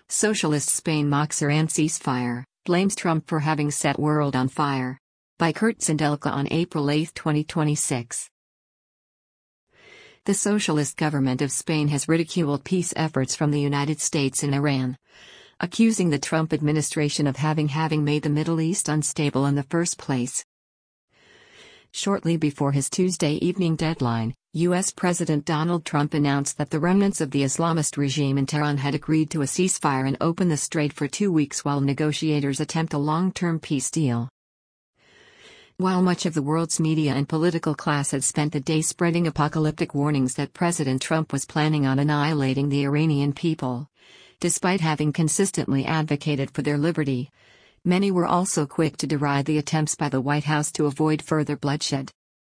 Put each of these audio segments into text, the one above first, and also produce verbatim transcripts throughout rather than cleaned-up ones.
Socialist Spain mocks Iran ceasefire, blames Trump for having set world on fire. By Kurt Sindelka on April eighth, twenty twenty-six. The socialist government of Spain has ridiculed peace efforts from the United States in Iran, accusing the Trump administration of having having made the Middle East unstable in the first place. Shortly before his Tuesday evening deadline, U S President Donald Trump announced that the remnants of the Islamist regime in Tehran had agreed to a ceasefire and open the strait for two weeks while negotiators attempt a long-term peace deal. While much of the world's media and political class had spent the day spreading apocalyptic warnings that President Trump was planning on annihilating the Iranian people, despite having consistently advocated for their liberty, many were also quick to deride the attempts by the White House to avoid further bloodshed.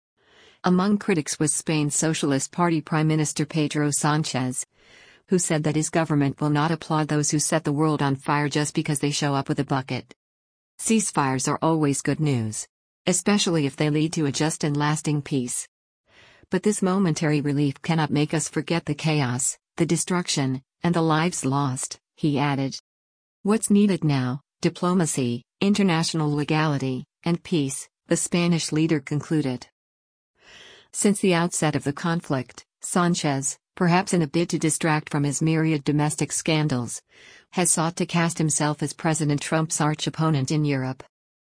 Among critics was Spain's Socialist Party Prime Minister Pedro Sánchez, who said that his government will not applaud those who set the world on fire just because they show up with a bucket. Ceasefires are always good news, especially if they lead to a just and lasting peace. But this momentary relief cannot make us forget the chaos, the destruction, and the lives lost, he added. What's needed now? Diplomacy, international legality, and peace, the Spanish leader concluded. Since the outset of the conflict, Sánchez, perhaps in a bid to distract from his myriad domestic scandals, has sought to cast himself as President Trump's arch-opponent in Europe.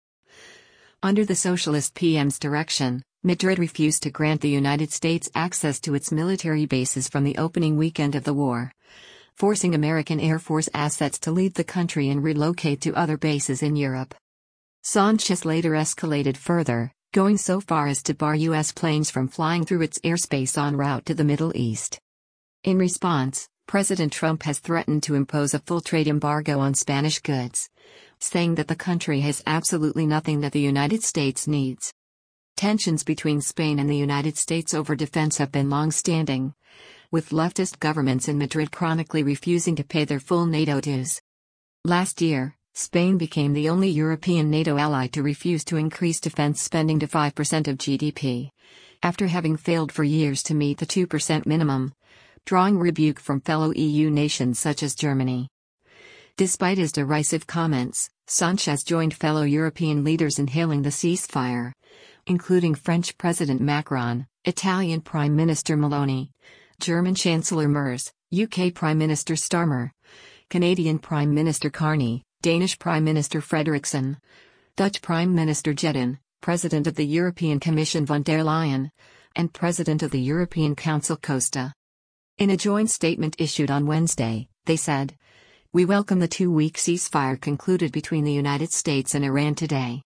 Under the socialist P M's direction, Madrid refused to grant the United States access to its military bases from the opening weekend of the war, forcing American Air Force assets to leave the country and relocate to other bases in Europe. Sánchez later escalated further, going so far as to bar U S planes from flying through its airspace en route to the Middle East. In response, President Trump has threatened to impose a full trade embargo on Spanish goods, saying that the country has absolutely nothing that the United States needs. Tensions between Spain and the United States over defense have been long-standing, with leftist governments in Madrid chronically refusing to pay their full NATO dues. Last year, Spain became the only European NATO ally to refuse to increase defense spending to five percent of G D P, after having failed for years to meet the two percent minimum, drawing rebuke from fellow E U nations such as Germany. Despite his derisive comments, Sánchez joined fellow European leaders in hailing the ceasefire, including French President Macron, Italian Prime Minister Meloni, German Chancellor Merz, U K Prime Minister Starmer, Canadian Prime Minister Carney, Danish Prime Minister Frederiksen, Dutch Prime Minister Jedin, President of the European Commission von der Leyen, and President of the European Council Costa. In a joint statement issued on Wednesday, they said, "We welcome the two-week ceasefire concluded between the United States and Iran today.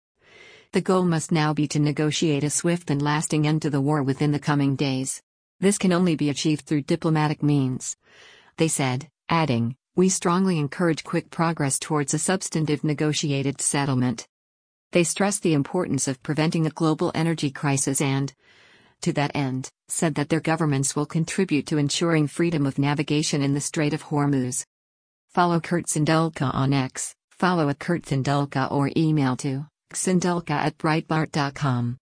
The goal must now be to negotiate a swift and lasting end to the war within the coming days. This can only be achieved through diplomatic means," they said, adding, "We strongly encourage quick progress towards a substantive negotiated settlement." They stressed the importance of preventing a global energy crisis and, to that end, said that their governments will contribute to ensuring freedom of navigation in the Strait of Hormuz. Follow Kurt Sindelka on X, follow at Kurt Sindelka or email to sindelka at breitbart dot com.